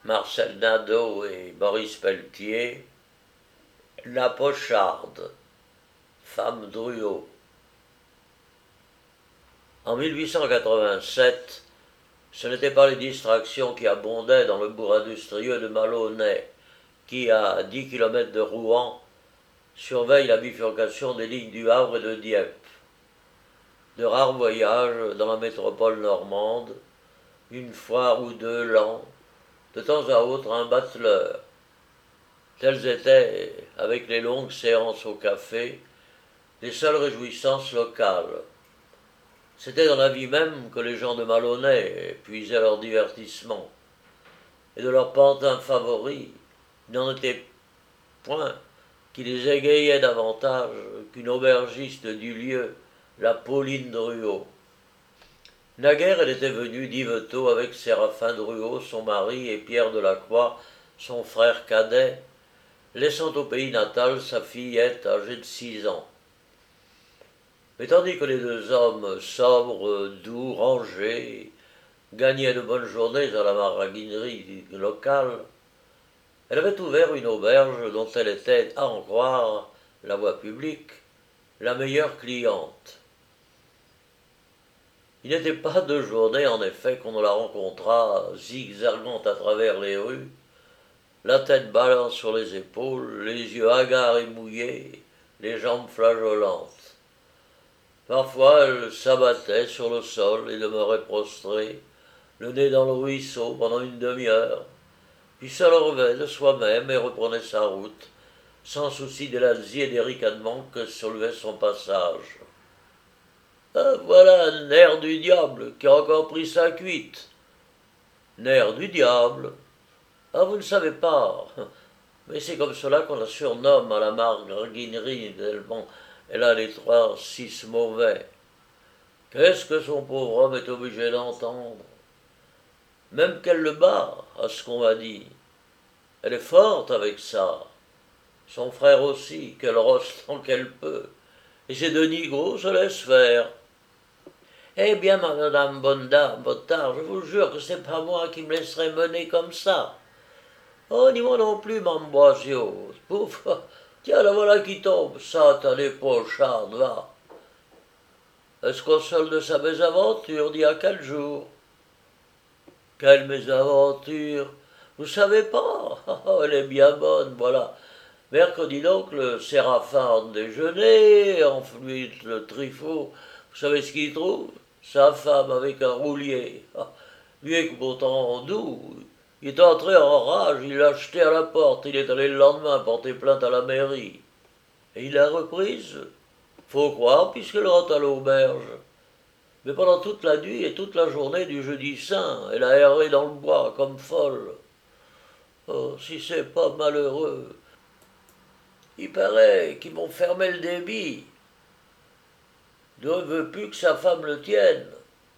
Marcel Nadeau et Maurice Pelletier, La Pocharde, femme Druot. En 1887, ce n'étaient pas les distractions qui abondaient dans le bourg industrieux de Maloney, qui, à 10 kilomètres de Rouen, surveille la bifurcation des lignes du Havre et de Dieppe. De rares voyages dans la métropole normande, une fois ou deux l'an, de temps à autre un bateleur. Telles étaient, avec les longues séances au café, les seules réjouissances locales. C'était dans la vie même que les gens de Maloney puisaient leur divertissement. Et de leur pantin favori, il n'en était point qui les égayait davantage qu'une aubergiste du lieu, la Pauline Druot. Naguère, elle était venue d'Yvetot avec Séraphin Druot, son mari, et Pierre Delacroix, son frère cadet, laissant au pays natal sa fillette âgée de 6 ans. Mais tandis que les deux hommes, sobres, doux, rangés, gagnaient de bonnes journées à la maraguinerie locale, elle avait ouvert une auberge dont elle était, à en croire la voix publique, la meilleure cliente. Il n'était pas de journée, en effet, qu'on ne la rencontrât zigzagant à travers les rues, la tête ballante sur les épaules, les yeux hagards et mouillés, les jambes flageolantes. Parfois, elle s'abattait sur le sol et demeurait prostrée, le nez dans le ruisseau pendant une demi-heure, puis se relevait de soi-même et reprenait sa route, sans souci des lazzi et des ricanements que soulevait son passage. Ah, voilà un nerf du diable qui a encore pris sa cuite. Nerf du diable. Ah, vous ne savez pas. Mais c'est comme cela qu'on la surnomme à la marguinerie, tellement elle a les 3-6 mauvais. Qu'est-ce que son pauvre homme est obligé d'entendre? Même qu'elle le bat, à ce qu'on m'a dit. Elle est forte avec ça. Son frère aussi, qu'elle rosse tant qu'elle peut. Et ces deux nigauds se laissent faire. Eh bien, madame Bonda, Bottard, je vous jure que c'est pas moi qui me laisserai mener comme ça. Oh, ni moi non plus, Mamboisio. Pouf, tiens, la voilà qui tombe, satanée pocharde, va. Elle se console de sa mésaventure d'il y a 4 jours. Quelle mésaventure? Vous savez pas? Oh, elle est bien bonne, voilà. Mercredi donc, le Séraphin en déjeuner, enfluite le trifot. Vous savez ce qu'il trouve? Sa femme avec un roulier. Lui est pourtant doux. Il est entré en rage, il l'a jeté à la porte, il est allé le lendemain porter plainte à la mairie. Et il l'a reprise? Faut croire, puisqu'elle rentre à l'auberge. Mais pendant toute la nuit et toute la journée du jeudi saint, elle a erré dans le bois comme folle. Oh, si c'est pas malheureux. Il paraît qu'ils m'ont fermé le débit. Ne veut plus que sa femme le tienne.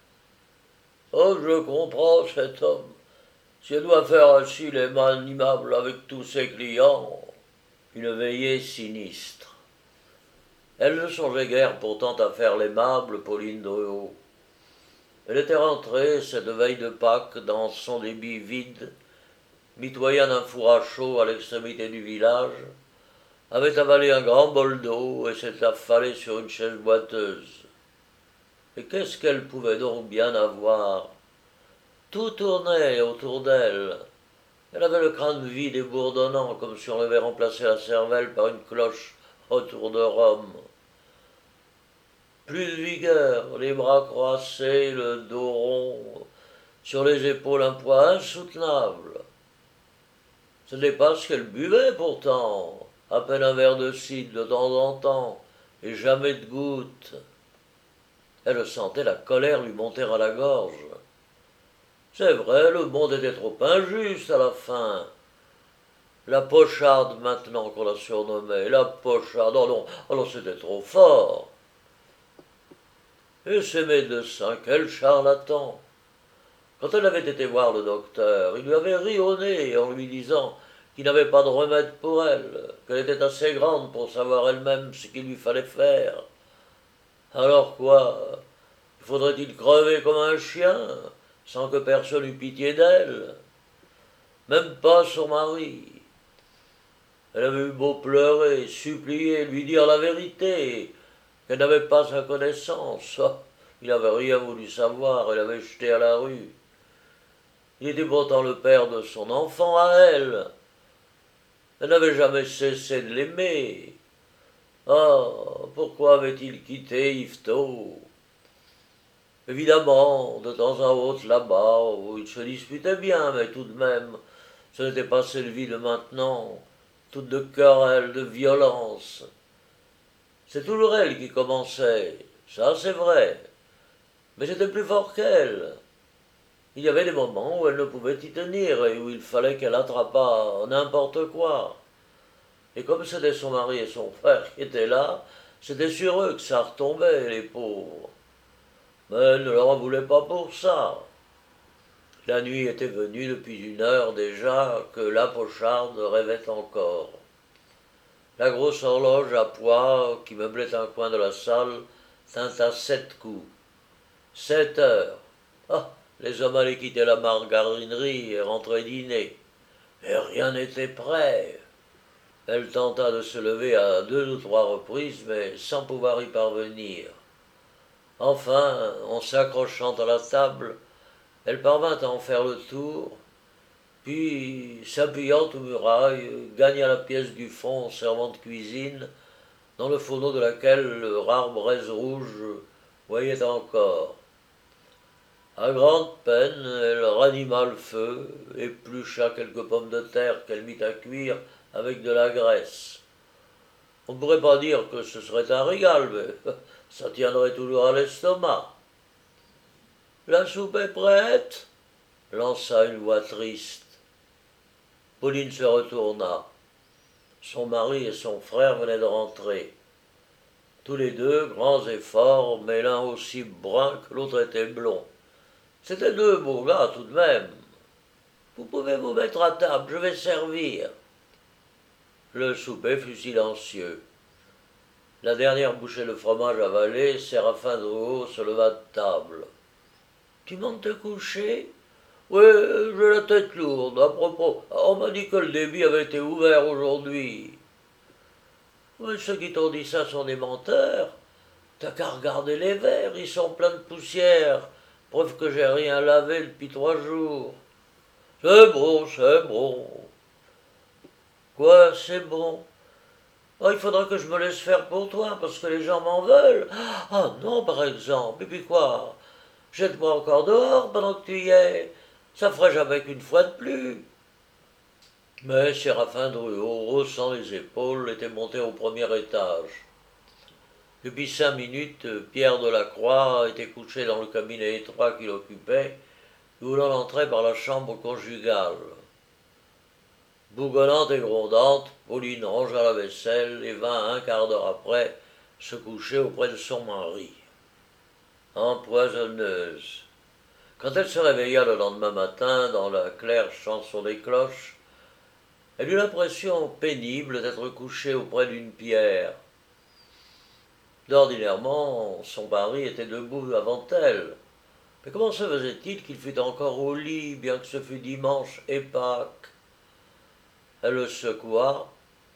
Oh, je comprends cet homme. Si elle doit faire ainsi les mains animables avec tous ses clients, une veillée sinistre. Elle ne songeait guère pourtant à faire l'aimable Pauline Druot. Elle était rentrée, cette veille de Pâques, dans son débit vide, mitoyen d'un four à chaud à l'extrémité du village, avait avalé un grand bol d'eau et s'était affalée sur une chaise boiteuse. Et qu'est-ce qu'elle pouvait donc bien avoir? Tout tournait autour d'elle. Elle avait le crâne vide et bourdonnant, comme si on avait remplacé la cervelle par une cloche autour de Rome. Plus de vigueur, les bras croisés, le dos rond, sur les épaules un poids insoutenable. Ce n'est pas ce qu'elle buvait pourtant, à peine un verre de cidre de temps en temps, et jamais de goutte. Elle sentait la colère lui monter à la gorge. C'est vrai, le monde était trop injuste à la fin. La pocharde maintenant qu'on la surnommait, la pocharde, oh non, c'était trop fort. Et ces médecins, quel charlatan! Quand elle avait été voir le docteur, il lui avait ri au nez en lui disant qu'il n'avait pas de remède pour elle, qu'elle était assez grande pour savoir elle-même ce qu'il lui fallait faire. Alors quoi? Faudrait-il crever comme un chien, sans que personne eût pitié d'elle? même pas son mari. Elle avait eu beau pleurer, supplier, lui dire la vérité, qu'elle n'avait pas sa connaissance. Ah, il n'avait rien voulu savoir, elle l'avait jeté à la rue. Il était pourtant le père de son enfant à elle. Elle n'avait jamais cessé de l'aimer. Ah, pourquoi avait-il quitté Yvetot? Évidemment, de temps à autre, là-bas, où ils se disputaient bien, mais tout de même, ce n'était pas cette vie de maintenant, toute de querelles, de violence. C'est toujours elle qui commençait, ça c'est vrai, mais c'était plus fort qu'elle. Il y avait des moments où elle ne pouvait y tenir et où il fallait qu'elle attrapât n'importe quoi. Et comme c'était son mari et son frère qui étaient là, c'était sur eux que ça retombait, les pauvres. Mais elle ne leur en voulait pas pour ça. La nuit était venue depuis 1 heure déjà que la pocharde rêvait encore. La grosse horloge à poids qui meublait un coin de la salle tinta 7 coups. 7 heures. Ah, les hommes allaient quitter la margarinerie et rentrer dîner. Et rien n'était prêt. Elle tenta de se lever à 2 ou 3 reprises, mais sans pouvoir y parvenir. Enfin, en s'accrochant à la table, elle parvint à en faire le tour, puis, s'appuyant aux murailles, gagna la pièce du fond servant de cuisine, dans le fourneau de laquelle le rare braise rouge voyait encore. À grande peine, elle ranima le feu, éplucha quelques pommes de terre qu'elle mit à cuire avec de la graisse. On ne pourrait pas dire que ce serait un régal, mais ça tiendrait toujours à l'estomac. La soupe est prête, lança une voix triste. Pauline se retourna. Son mari et son frère venaient de rentrer. Tous les deux, grands et forts, mais l'un aussi brun que l'autre était blond. C'étaient 2 beaux gars tout de même. Vous pouvez vous mettre à table, je vais servir. Le souper fut silencieux. La dernière bouchée de fromage avalée, Séraphin Drouot se leva de table. Tu montes te coucher? Oui, j'ai la tête lourde. À propos, on m'a dit que le débit avait été ouvert aujourd'hui. Oui, ceux qui t'ont dit ça sont des menteurs. T'as qu'à regarder les verres, ils sont pleins de poussière. Preuve que j'ai rien lavé depuis 3 jours. C'est bon, c'est bon. Quoi, c'est bon? Oh, il faudra que je me laisse faire pour toi, parce que les gens m'en veulent. Ah non, par exemple. Et puis quoi? Jette-moi encore dehors pendant que tu y es. Ça ferait jamais qu'une fois de plus. Mais Séraphin Drouot, haussant les épaules, était monté au premier étage. Depuis 5 minutes, Pierre Delacroix était couché dans le cabinet étroit qu'il occupait, où l'on entrait par la chambre conjugale. Bougonnante et grondante, Pauline rangea la vaisselle et vint 1/4 d'heure après se coucher auprès de son mari. Empoisonneuse. Quand elle se réveilla le lendemain matin dans la claire chanson des cloches, elle eut l'impression pénible d'être couchée auprès d'une pierre. D'ordinairement, son mari était debout avant elle. Mais comment se faisait-il qu'il fût encore au lit, bien que ce fût dimanche et Pâques? Elle le secoua,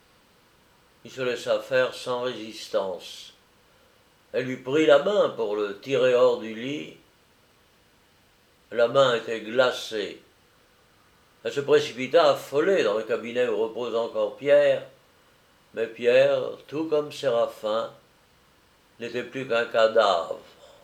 il se laissa faire sans résistance. Elle lui prit la main pour le tirer hors du lit. La main était glacée. Elle se précipita affolée dans le cabinet où repose encore Pierre, mais Pierre, tout comme Séraphin, n'était plus qu'un cadavre.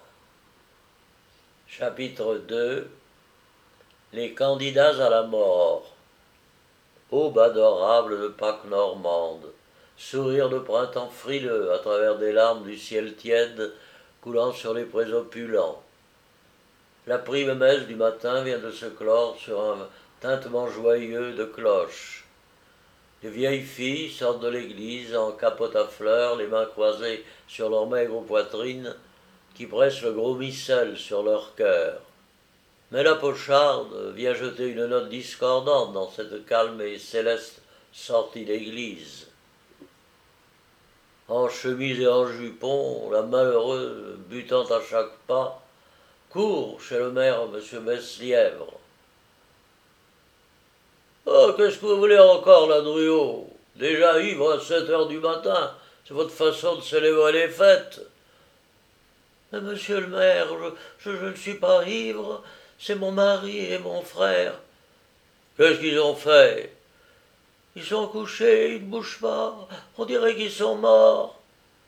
Chapitre 2. Les candidats à la mort. Aube adorable de Pâques normande, sourire de printemps frileux à travers des larmes du ciel tiède coulant sur les prés opulents. La prime messe du matin vient de se clore sur un tintement joyeux de cloches. Les vieilles filles sortent de l'église en capote à fleurs, les mains croisées sur leurs maigres poitrines, qui pressent le gros missel sur leur cœur. Mais la pocharde vient jeter une note discordante dans cette calme et céleste sortie d'église. En chemise et en jupon, la malheureuse, butant à chaque pas, court chez le maire M. Messlièvre. qu'est-ce que vous voulez encore, là, Druot? Déjà ivre à 7 heures du matin, c'est votre façon de célébrer les fêtes. Mais monsieur le maire, je ne suis pas ivre, c'est mon mari et mon frère. Qu'est-ce qu'ils ont fait? Ils sont couchés, ils ne bougent pas, on dirait qu'ils sont morts.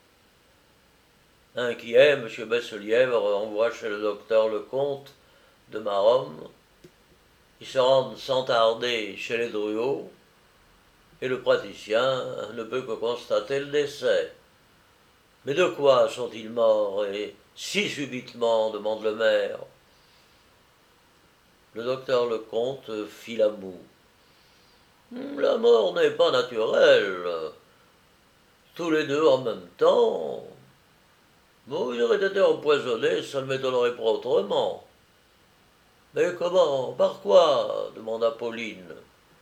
Inquiet, M. Besselièvre envoie chez le docteur Lecomte de Maromme. Ils se rendent sans tarder chez les Druot, et le praticien ne peut que constater le décès. Mais de quoi sont-ils morts, et si subitement demande le maire. Le docteur Lecomte fit la moue. La mort n'est pas naturelle. Tous les deux en même temps. Bon, ils auraient été empoisonnés, ça ne m'étonnerait pas autrement. Mais comment? Par quoi? Demanda Pauline.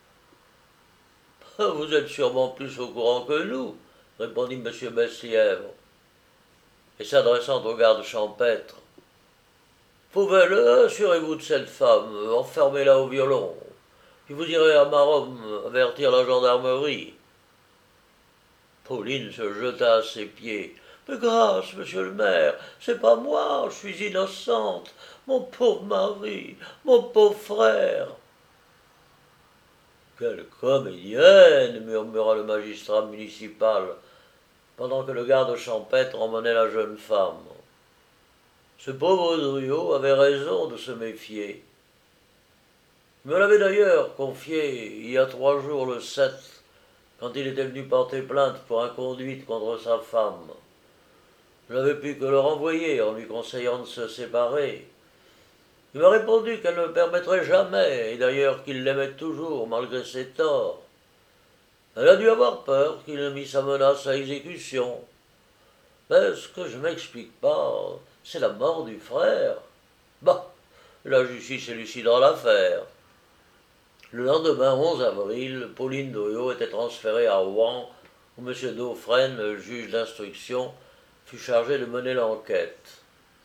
Vous êtes sûrement plus au courant que nous, répondit M. Besselièvre. Et s'adressant au garde champêtre. Fauvel, assurez-vous de cette femme, enfermez-la au violon. Puis vous irez à Maromme avertir la gendarmerie. Pauline se jeta à ses pieds. Mais grâce, monsieur le maire, c'est pas moi, je suis innocente. Mon pauvre mari, mon pauvre frère. Quelle comédienne, murmura le magistrat municipal, pendant que le garde champêtre emmenait la jeune femme. Ce pauvre Druot avait raison de se méfier. Il me l'avait d'ailleurs confié il y a 3 jours, le 7, quand il était venu porter plainte pour inconduite contre sa femme. Je n'avais pu que le renvoyer en lui conseillant de se séparer. Il m'a répondu qu'elle ne le permettrait jamais, et d'ailleurs qu'il l'aimait toujours, malgré ses torts. Elle a dû avoir peur qu'il ne mît sa menace à exécution. Mais ce que je ne m'explique pas, c'est la mort du frère. Bah, la justice élucidera l'affaire. Le lendemain 11 avril, Pauline Druot était transférée à Rouen, où M. Dauphren, le juge d'instruction, fut chargé de mener l'enquête.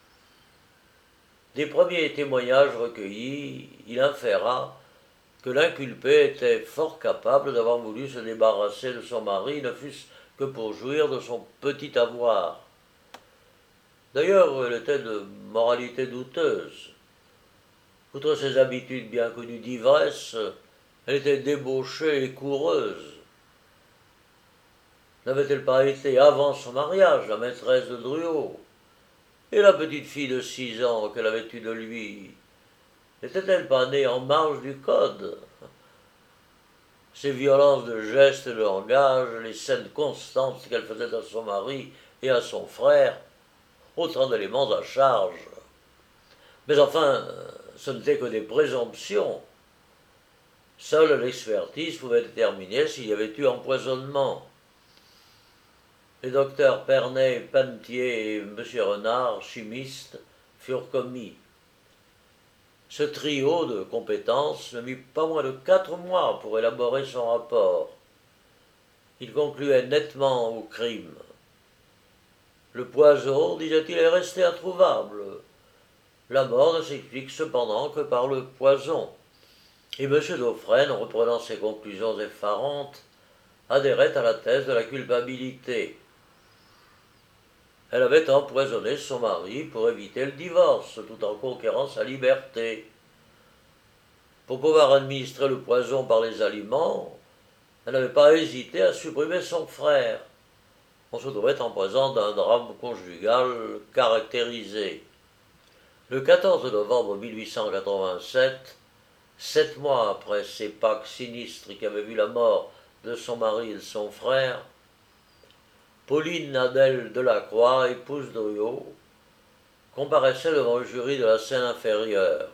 Des premiers témoignages recueillis, il inféra que l'inculpé était fort capable d'avoir voulu se débarrasser de son mari, ne fût-ce que pour jouir de son petit avoir. D'ailleurs, elle était de moralité douteuse. Outre ses habitudes bien connues d'ivresse, elle était débauchée et coureuse. N'avait-elle pas été, avant son mariage, la maîtresse de Druot? Et la petite fille de 6 ans qu'elle avait eue de lui, n'était-elle pas née en marge du code? Ces violences de gestes et de langage, les scènes constantes qu'elle faisait à son mari et à son frère, autant d'éléments à charge. Mais enfin, ce n'était que des présomptions. Seule l'expertise pouvait déterminer s'il y avait eu empoisonnement. Les docteurs Pernet, Pentier et M. Renard, chimistes, furent commis. Ce trio de compétences ne mit pas moins de 4 mois pour élaborer son rapport. Il concluait nettement au crime. Le poison, disait-il, est resté introuvable. La mort ne s'explique cependant que par le poison. Et M. Dauphren, reprenant ses conclusions effarantes, adhérait à la thèse de la culpabilité. Elle avait empoisonné son mari pour éviter le divorce, tout en conquérant sa liberté. Pour pouvoir administrer le poison par les aliments, elle n'avait pas hésité à supprimer son frère. On se trouvait en présence d'un drame conjugal caractérisé. Le 14 novembre 1887, 7 mois après ces Pâques sinistres qui avaient vu la mort de son mari et de son frère, Pauline Adèle Delacroix, épouse Druot, comparaissait devant le jury de la Seine inférieure.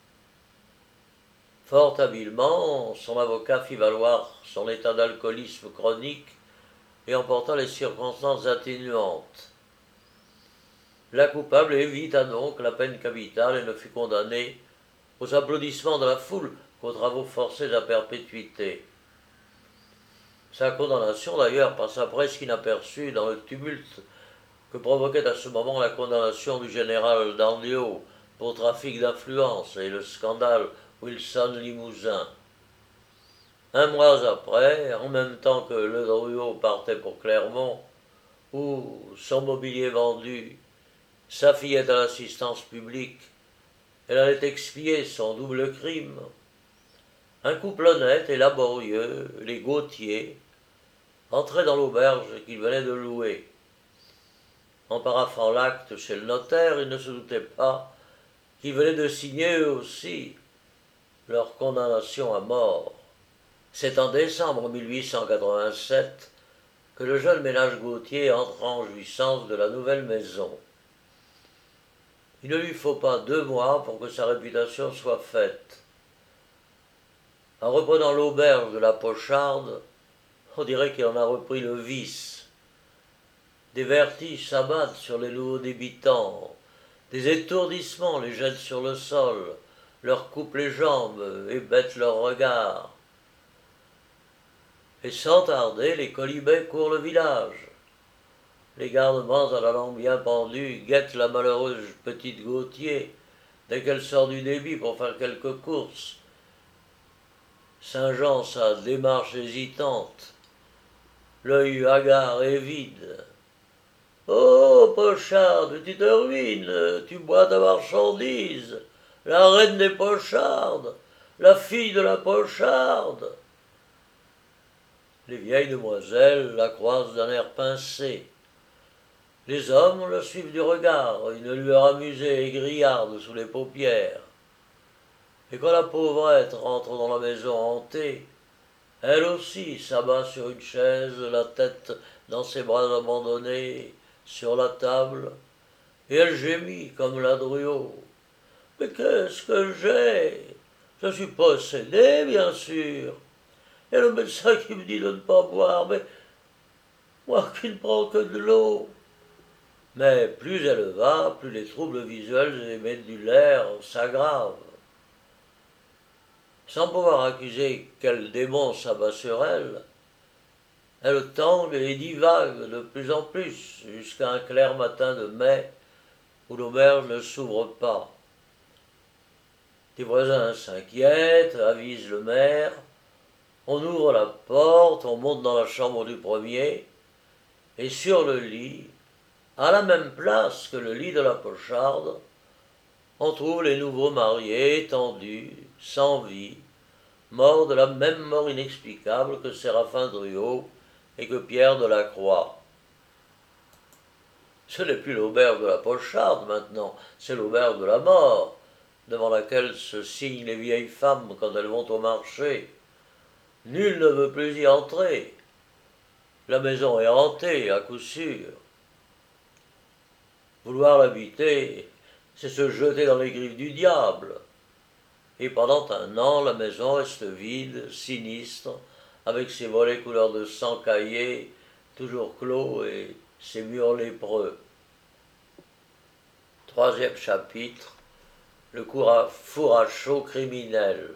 Fort habilement, son avocat fit valoir son état d'alcoolisme chronique et emporta les circonstances atténuantes. La coupable évita donc la peine capitale et ne fut condamnée aux applaudissements de la foule qu'aux travaux forcés à perpétuité. Sa condamnation, d'ailleurs, passa presque inaperçue dans le tumulte que provoquait à ce moment la condamnation du général d'Andelot pour trafic d'influence et le scandale Wilson-Limousin. Un mois après, en même temps que Le Drouot partait pour Clermont, où, son mobilier vendu, sa fillette à l'assistance publique, elle allait expier son double crime. Un couple honnête et laborieux, les Gautier, entrait dans l'auberge qu'il venait de louer. En paraphant l'acte chez le notaire, ils ne se doutaient pas qu'ils venaient de signer eux aussi leur condamnation à mort. C'est en décembre 1887 que le jeune ménage Gautier entre en jouissance de la nouvelle maison. Il ne lui faut pas 2 mois pour que sa réputation soit faite. En reprenant l'auberge de la Pocharde, on dirait qu'il en a repris le vice. Des vertiges s'abattent sur les nouveaux débitants, des étourdissements les jettent sur le sol, leur coupent les jambes, hébètent leurs regards. Et sans tarder, les colibets courent le village. Les gardements à la langue bien pendue guettent la malheureuse petite Gautier dès qu'elle sort du débit pour faire quelques courses, singeant sa démarche hésitante, l'œil hagard et vide. Oh, Pocharde, tu te ruines, tu bois ta marchandise, la reine des Pochardes, la fille de la Pocharde. Les vieilles demoiselles la croisent d'un air pincé. Les hommes la suivent du regard, une lueur amusée et grillarde sous les paupières. Et quand la pauvrette rentre dans la maison hantée, elle aussi s'abat sur une chaise, la tête dans ses bras abandonnés, sur la table, et elle gémit comme la Drouot. Mais qu'est-ce que j'ai? Je suis possédé, bien sûr. Et le médecin qui me dit de ne pas boire, mais moi qui ne prends que de l'eau. Mais plus elle va, plus les troubles visuels et médulaires s'aggravent. Sans pouvoir accuser quel démon s'abat sur elle, elle tangue et divague de plus en plus jusqu'à un clair matin de mai où l'auberge ne s'ouvre pas. Des voisins s'inquiètent, avisent le maire, on ouvre la porte, on monte dans la chambre du premier, et sur le lit, à la même place que le lit de la Pocharde, on trouve les nouveaux mariés étendus, sans vie, morts de la même mort inexplicable que Séraphin Drouot et que Pierre de la Croix. Ce n'est plus l'auberge de la Pocharde maintenant, c'est l'auberge de la mort, devant laquelle se signent les vieilles femmes quand elles vont au marché. Nul ne veut plus y entrer. La maison est hantée, à coup sûr. Vouloir l'habiter, c'est se jeter dans les griffes du diable. Et pendant 1 an, la maison reste vide, sinistre, avec ses volets couleur de sang caillé, toujours clos, et ses murs lépreux. 3e chapitre, le four à chaud criminel.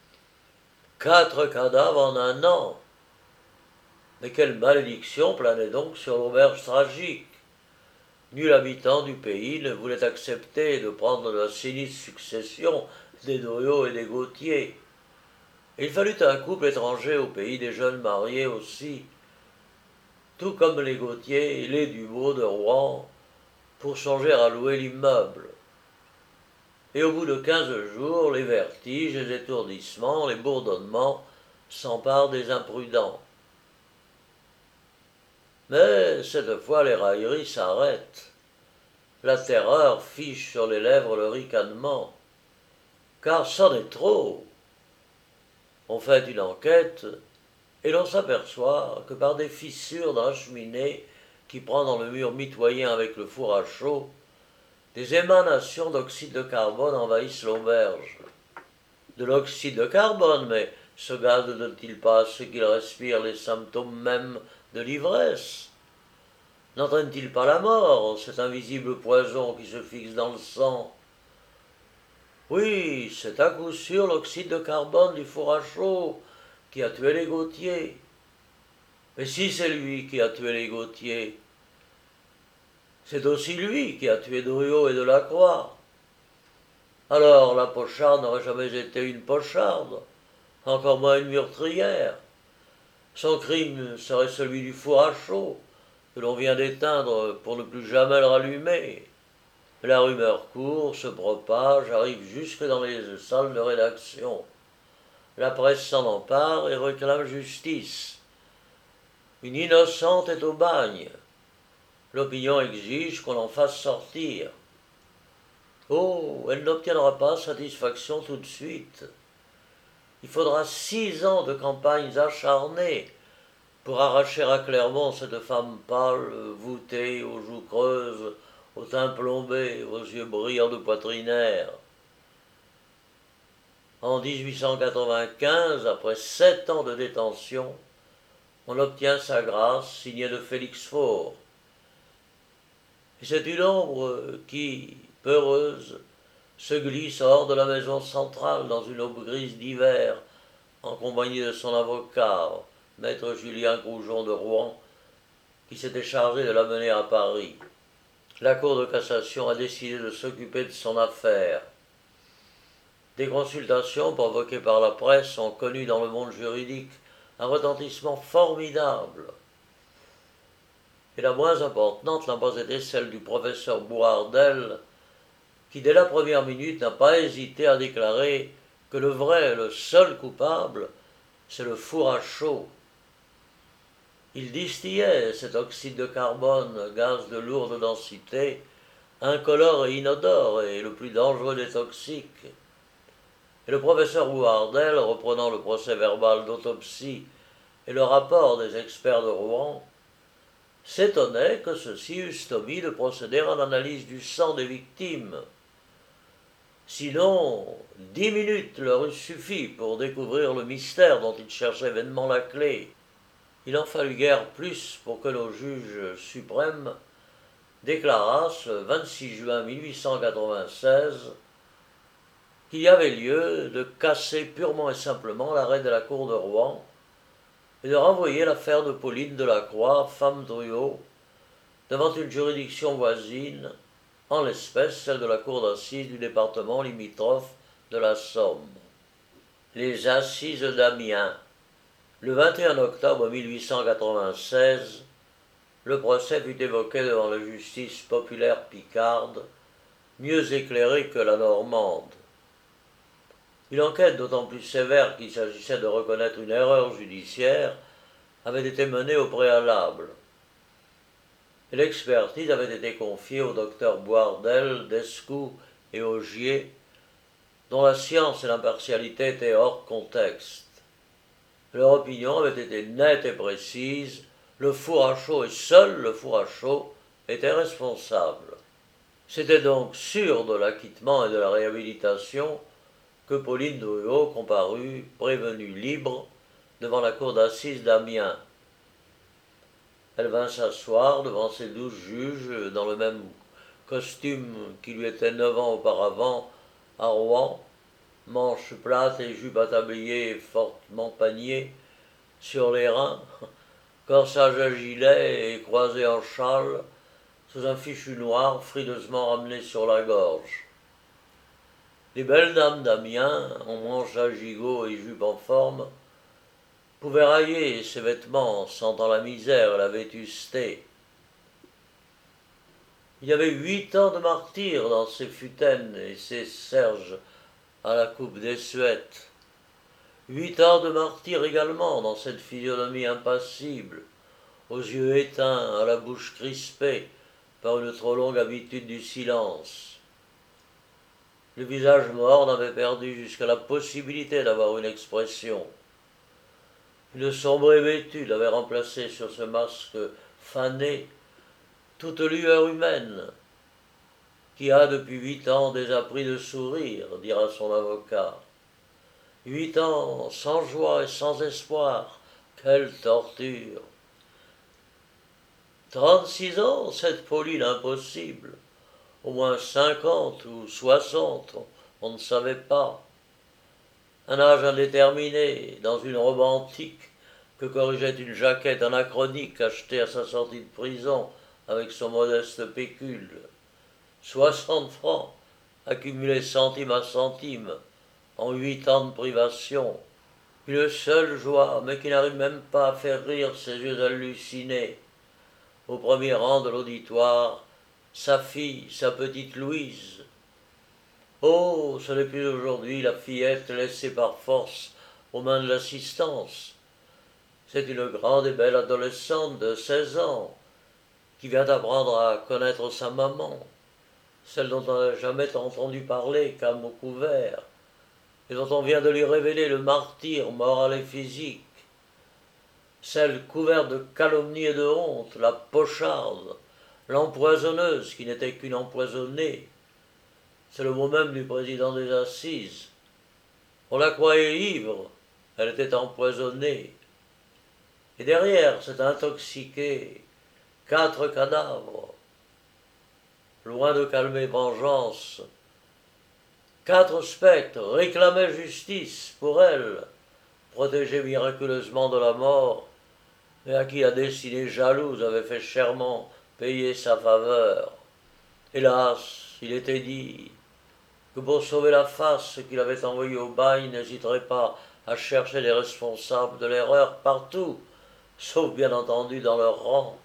4 cadavres en 1 an. Mais quelle malédiction planait donc sur l'auberge tragique. Nul habitant du pays ne voulait accepter de prendre la sinistre succession des Drouot et des Gautier. Il fallut un couple étranger au pays des jeunes mariés aussi, tout comme les Gautier et les Dumeau de Rouen, pour songer à louer l'immeuble. Et au bout de 15 jours, les vertiges, les étourdissements, les bourdonnements s'emparent des imprudents. Mais cette fois, les railleries s'arrêtent. La terreur fiche sur les lèvres le ricanement. Car c'en est trop. On fait une enquête et l'on s'aperçoit que par des fissures dans la cheminée qui prend dans le mur mitoyen avec le four à chaud, des émanations d'oxyde de carbone envahissent l'auberge. De l'oxyde de carbone, mais ce gaz ne donne-t-il pas à ceux qui le respirent les symptômes mêmes de l'ivresse? N'entraîne-t-il pas la mort, cet invisible poison qui se fixe dans le sang? Oui, c'est à coup sûr l'oxyde de carbone du four à chaud qui a tué les Gautier. Mais si c'est lui qui a tué les Gautier, c'est aussi lui qui a tué Drouot et Delacroix. Alors la Pocharde n'aurait jamais été une Pocharde. encore moins une meurtrière. Son crime serait celui du four à chaud, que l'on vient d'éteindre pour ne plus jamais le rallumer. La rumeur court, se propage, arrive jusque dans les salles de rédaction. La presse s'en empare et réclame justice. Une innocente est au bagne. L'opinion exige qu'on en fasse sortir. Oh, elle n'obtiendra pas satisfaction tout de suite. Il faudra 6 ans de campagnes acharnées pour arracher à Clermont cette femme pâle, voûtée, aux joues creuses, au teint plombé, aux yeux brillants de poitrinaire. En 1895, après 7 ans de détention, on obtient sa grâce signée de Félix Faure. Et c'est une ombre qui, peureuse, se glisse hors de la maison centrale dans une aube grise d'hiver, en compagnie de son avocat, maître Julien Groujon de Rouen, qui s'était chargé de l'amener à Paris. La Cour de cassation a décidé de s'occuper de son affaire. Des consultations provoquées par la presse ont connu dans le monde juridique un retentissement formidable. Et la moins importante n'a pas été celle du professeur Bourdelle, qui dès la première minute n'a pas hésité à déclarer que le vrai, le seul coupable, c'est le four à chaud. Il distillait cet oxyde de carbone, gaz de lourde densité, incolore et inodore, et le plus dangereux des toxiques. Et le professeur Bourdelle, reprenant le procès-verbal d'autopsie et le rapport des experts de Rouen, s'étonnait que ceux-ci eussent omis de procéder à l'analyse du sang des victimes. Sinon, 10 minutes leur eussent suffi pour découvrir le mystère dont ils cherchaient vainement la clé. Il n'en fallut guère plus pour que nos juges suprêmes déclarassent le 26 juin 1896 qu'il y avait lieu de casser purement et simplement l'arrêt de la Cour de Rouen et de renvoyer l'affaire de Pauline Delacroix, femme Drouot, devant une juridiction voisine, en l'espèce celle de la Cour d'assises du département limitrophe de la Somme. Les assises d'Amiens. Le 21 octobre 1896, le procès fut évoqué devant la justice populaire picarde, mieux éclairée que la normande. Une enquête d'autant plus sévère qu'il s'agissait de reconnaître une erreur judiciaire avait été menée au préalable. Et l'expertise avait été confiée au docteur Bourdelle, Descoux et Augier, dont la science et l'impartialité étaient hors contexte. Leur opinion avait été nette et précise, le four à chaud et seul le four à chaud était responsable. C'était donc sûr de l'acquittement et de la réhabilitation que Pauline Drouot comparut, prévenue libre, devant la cour d'assises d'Amiens. Elle vint s'asseoir devant ses 12 juges dans le même costume qui lui était 9 ans auparavant à Rouen, manches plates et jupe à tablier fortement paniée sur les reins, corsage à gilet et croisé en châle, sous un fichu noir frileusement ramené sur la gorge. Les belles dames d'Amiens, en manches à gigot et jupe en forme, pouvaient railler ses vêtements, sentant la misère et la vétusté. Il y avait 8 ans de martyrs dans ces futaines et ces serges à la coupe désuète. 8 ans de martyrs également dans cette physionomie impassible, aux yeux éteints, à la bouche crispée par une trop longue habitude du silence. Le visage mort n'avait perdu jusqu'à la possibilité d'avoir une expression. Une sombre hébétude avait remplacé sur ce masque fané toute lueur humaine, qui a depuis 8 ans désappris de sourire, dira son avocat. 8 ans sans joie et sans espoir, quelle torture! 36 ans, cette Pauline impossible. Au moins 50 ou 60, on ne savait pas. Un âge indéterminé, dans une robe antique que corrigeait une jaquette anachronique achetée à sa sortie de prison avec son modeste pécule. 60 francs, accumulés centime à centime, en 8 ans de privation. Une seule joie, mais qui n'arrive même pas à faire rire ses yeux hallucinés. Au premier rang de l'auditoire, sa fille, sa petite Louise. Oh, ce n'est plus aujourd'hui la fillette laissée par force aux mains de l'assistance. C'est une grande et belle adolescente de 16 ans qui vient d'apprendre à connaître sa maman, celle dont on n'a jamais entendu parler qu'à mot couvert, et dont on vient de lui révéler le martyre moral et physique, celle couverte de calomnie et de honte, la pocharde, l'empoisonneuse qui n'était qu'une empoisonnée. C'est le mot même du président des Assises. On la croyait ivre, elle était empoisonnée. Et derrière cet intoxiqué, 4 cadavres. Loin de calmer vengeance, 4 spectres réclamaient justice pour elle, protégée miraculeusement de la mort, mais à qui la destinée jalouse avait fait chèrement payer sa faveur. Hélas, il était dit que pour sauver la face qu'il avait envoyée au bail n'hésiterait pas à chercher les responsables de l'erreur partout, sauf bien entendu dans leur rang.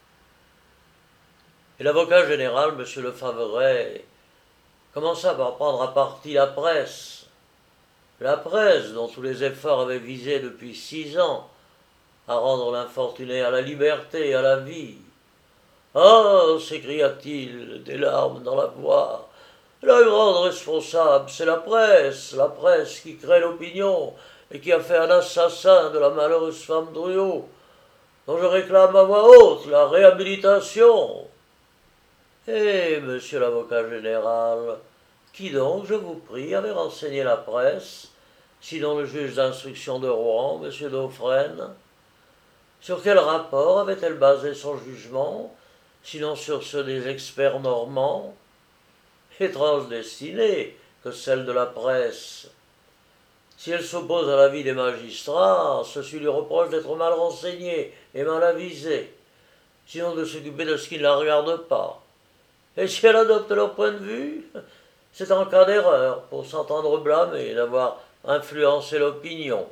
Et l'avocat général, M. Lefavret, commença par prendre à partie la presse dont tous les efforts avaient visé depuis 6 ans à rendre l'infortuné à la liberté et à la vie. Ah, s'écria-t-il, des larmes dans la voix, la grande responsable, c'est la presse qui crée l'opinion et qui a fait un assassin de la malheureuse femme Druot, dont je réclame à voix haute la réhabilitation. Eh, monsieur l'avocat général, qui donc, je vous prie, avait renseigné la presse, sinon le juge d'instruction de Rouen, monsieur Dauphren? Sur quel rapport avait-elle basé son jugement, sinon sur ceux des experts normands? Étrange destinée que celle de la presse. Si elle s'oppose à l'avis des magistrats, ceux-ci lui reprochent d'être mal renseignée et mal avisée, sinon de s'occuper de ce qui ne la regarde pas. Et si elle adopte leur point de vue, c'est en cas d'erreur, pour s'entendre blâmer d'avoir influencé l'opinion.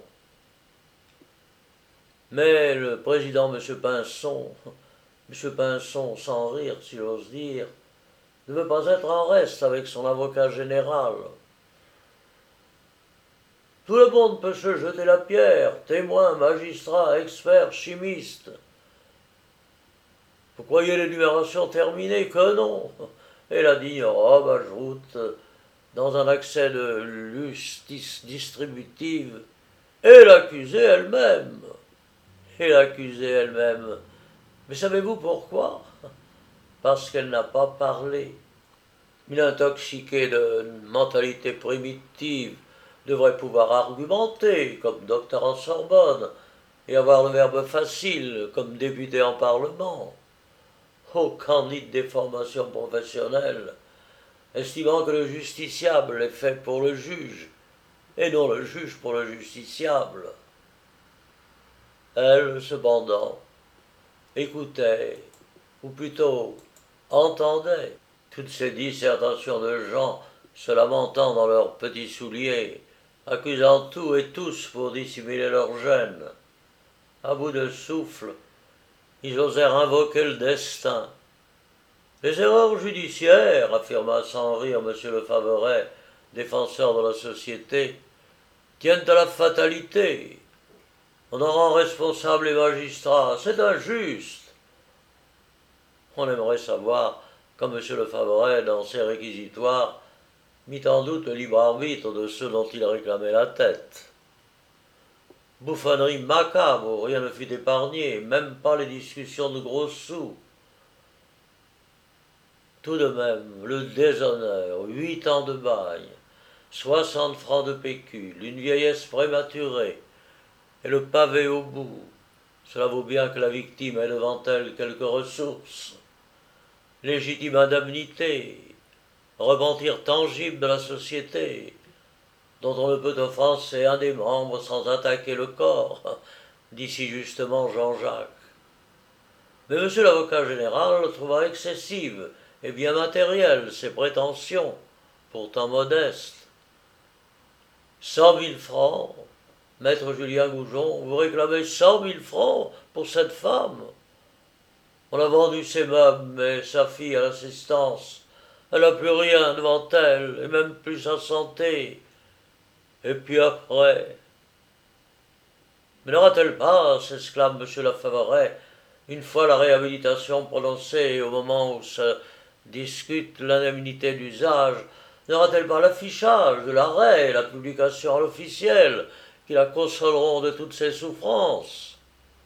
Mais le président M. Pinson sans rire si j'ose dire, ne veut pas être en reste avec son avocat général. Tout le monde peut se jeter la pierre, témoins, magistrats, experts, chimistes. Vous croyez l'énumération terminée? Que non. Et la digne robe ajoute, dans un accès de justice distributive, et l'accusée elle-même. Mais savez-vous pourquoi? Parce qu'elle n'a pas parlé. Une intoxiquée de mentalité primitive devrait pouvoir argumenter, comme docteur en Sorbonne, et avoir le verbe facile, comme député en Parlement. Aucun nid de déformation professionnelle, estimant que le justiciable est fait pour le juge, et non le juge pour le justiciable. Elle, cependant, écoutait, ou plutôt entendait, toutes ces dissertations de gens se lamentant dans leurs petits souliers, accusant tout et tous pour dissimuler leur gêne. À bout de souffle, ils osèrent invoquer le destin. Les erreurs judiciaires, affirma sans rire M. Lefavret, défenseur de la société, tiennent à la fatalité. On en rend responsable les magistrats, c'est injuste. On aimerait savoir, comme M. Lefavret, dans ses réquisitoires, mit en doute le libre arbitre de ceux dont il réclamait la tête. Bouffonnerie macabre où rien ne fut épargné, même pas les discussions de gros sous. Tout de même, le déshonneur, 8 ans de bail, 60 francs de pécule, une vieillesse prématurée, et le pavé au bout. Cela vaut bien que la victime ait devant elle quelques ressources. Légitime indemnité, repentir tangible de la société, dont on ne peut offenser un des membres sans attaquer le corps, dit si justement Jean-Jacques. Mais M. l'avocat général trouva excessive et bien matérielle ses prétentions, pourtant modestes. 100 000 francs, Maître Julien Goujon, vous réclamez 100 000 francs pour cette femme. On a vendu ses meubles, mais sa fille à l'assistance. Elle n'a plus rien devant elle, et même plus sa santé. Et puis après. Mais n'aura-t-elle pas, s'exclame M. Lafaveret, une fois la réhabilitation prononcée au moment où se discute l'indemnité d'usage, n'aura-t-elle pas l'affichage de l'arrêt et la publication à l'officiel qui la consoleront de toutes ses souffrances?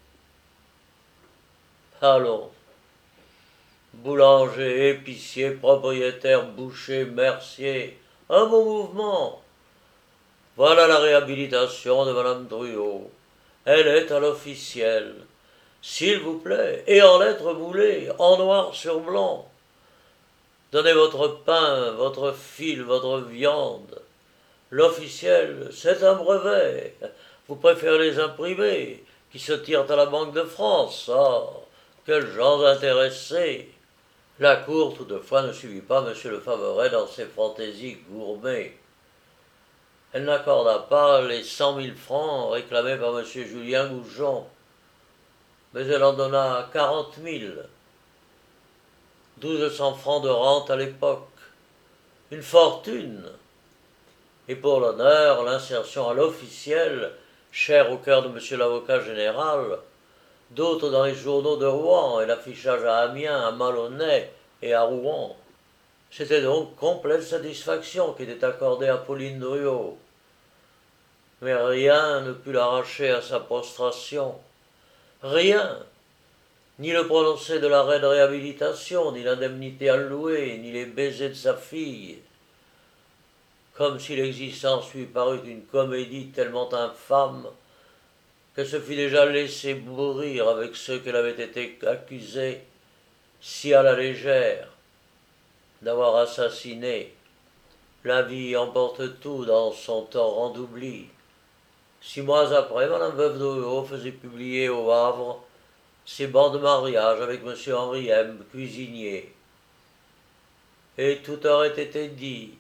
Allons, boulanger, épicier, propriétaire, boucher, mercier, un bon mouvement. Voilà la réhabilitation de Madame Drouot. Elle est à l'officiel. S'il vous plaît, et en lettres moulées, en noir sur blanc. Donnez votre pain, votre fil, votre viande. L'officiel, c'est un brevet. Vous préférez les imprimés, qui se tirent à la Banque de France. Ah, quels gens intéressés. La cour, toutefois, ne suivit pas M. Lefavret dans ses fantaisies gourmets. Elle n'accorda pas les 100 000 francs réclamés par M. Julien Goujon, mais elle en donna 40 000. 1200 francs de rente à l'époque. Une fortune. Et pour l'honneur, l'insertion à l'officiel, chère au cœur de M. l'avocat général, d'autres dans les journaux de Rouen et l'affichage à Amiens, à Malonnet et à Rouen. C'était donc complète satisfaction qui était accordée à Pauline Drouot. Mais rien ne put l'arracher à sa prostration. Rien. Ni le prononcé de l'arrêt de réhabilitation, ni l'indemnité allouée, ni les baisers de sa fille. Comme si l'existence lui parut une comédie tellement infâme qu'elle se fût déjà laissée mourir avec ceux qu'elle avait été accusée, si à la légère, d'avoir assassiné. La vie emporte tout dans son torrent d'oubli. 6 mois après, Madame Veuve Drouot faisait publier au Havre ses bancs de mariage avec M. Henri M., cuisinier. Et tout aurait été dit.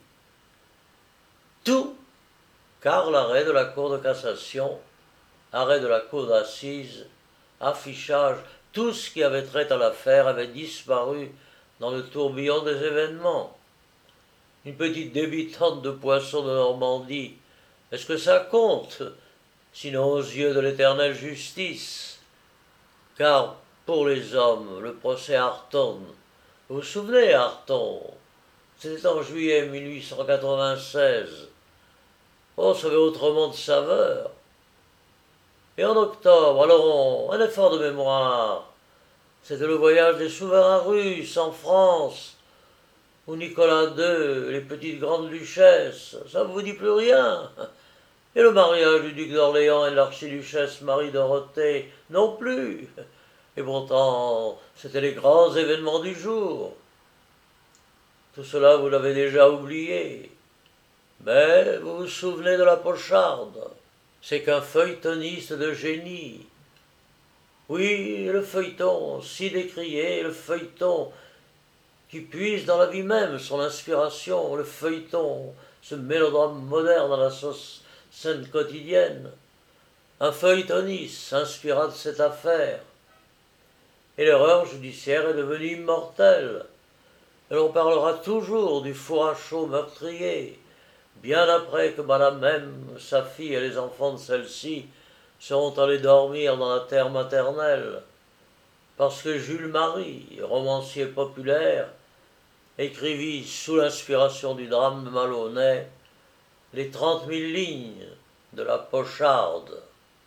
Tout, car l'arrêt de la Cour de cassation, arrêt de la Cour d'assises, affichage, tout ce qui avait trait à l'affaire avait disparu dans le tourbillon des événements. Une petite débitante de poissons de Normandie, est-ce que ça compte, sinon aux yeux de l'éternelle justice? Car pour les hommes, le procès Arton, vous vous souvenez Arton? C'était en juillet 1896. Oh, ça avait autrement de saveur. Et en octobre, alors un effort de mémoire. C'était le voyage des souverains russes en France, où Nicolas II, les petites grandes duchesses, ça ne vous dit plus rien. Et le mariage du duc d'Orléans et de l'archiduchesse Marie-Dorothée non plus. Et pourtant, c'était les grands événements du jour. Tout cela, vous l'avez déjà oublié. Mais vous vous souvenez de la Pocharde. C'est qu'un feuilletoniste de génie. Oui, le feuilleton, si décrié, le feuilleton qui puise dans la vie même son inspiration, le feuilleton, ce mélodrame moderne à la scène quotidienne. Un feuilletoniste s'inspira de cette affaire. Et l'erreur judiciaire est devenue immortelle. Et l'on parlera toujours du four à chaud meurtrier, bien après que madame M, sa fille et les enfants de celle-ci seront allés dormir dans la terre maternelle, parce que Jules Marie, romancier populaire, écrivit sous l'inspiration du drame de Malonnet les 30 000 lignes de la Pocharde.